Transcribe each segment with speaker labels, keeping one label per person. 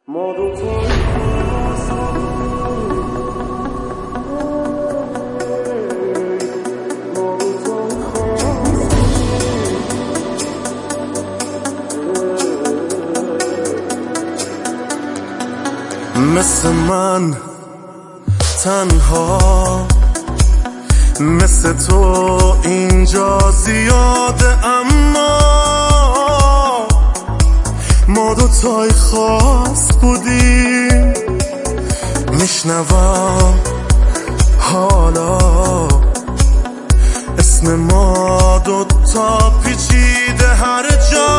Speaker 1: ما دوتا مثل من تنها، مثل تو اینجا زیاده، اما ما دوتای خاص بودیم. میشنوم حالا اسم ما دوتا پیچیده هر جا،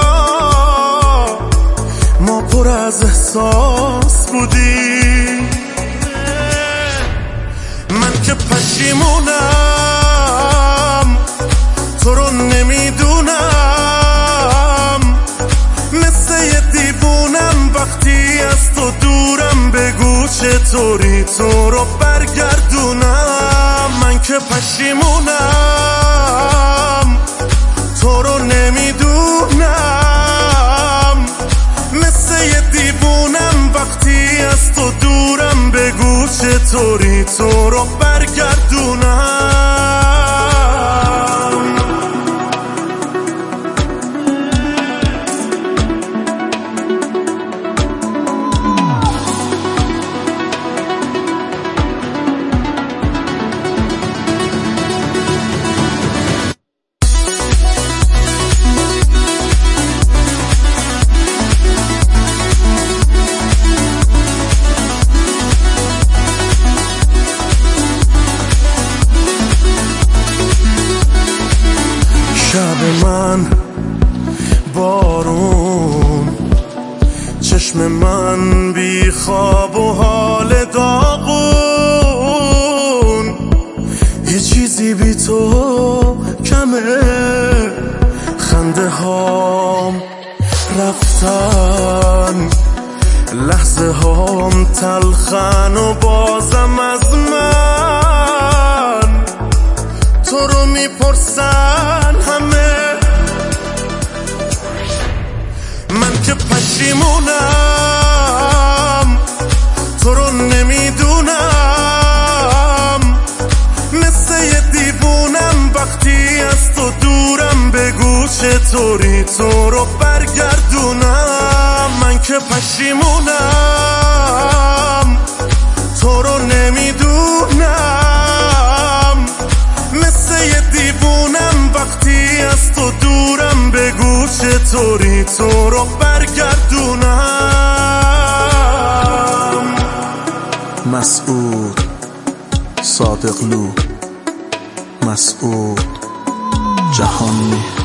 Speaker 1: ما پر از احساس بودیم. من که پشیمونم تو رو نمیدونم، مثل یه دیوونم وقتی از تو دورم، بگو چطوری تو رو برگردونم. من که پشیمونم تو رو نمیدونم، مثل یه دیوونم وقتی از تو دورم، بگو چطوری تو رو برگردونم. شب من بارون، چشم من بی خواب و حال داغون، یه چیزی بی تو کمه، خنده هام رفتن، لحظه هام تلخن و بازم از من تو رو میپرسن همه. من که پشیمونم تو رو نمیدونم، مثل یه دیوونم وقتی از تو دورم، بگو چطوری تو رو برگردونم. من که پشیمونم تو رو نمیدونم، مثل یه دیوونم وقتی از تو دورم، بگو چطوری تو رو برگردونم.
Speaker 2: مسعود صادقلو، مسعود جهانی.